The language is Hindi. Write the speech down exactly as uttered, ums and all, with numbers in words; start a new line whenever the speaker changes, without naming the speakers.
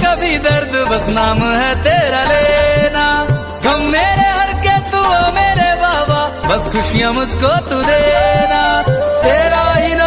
कभी दर्द बस नाम है तेरा लेना। गम मेरे हर के तू मेरे बाबा, बस खुशियां मुझको तू देना। तेरा ही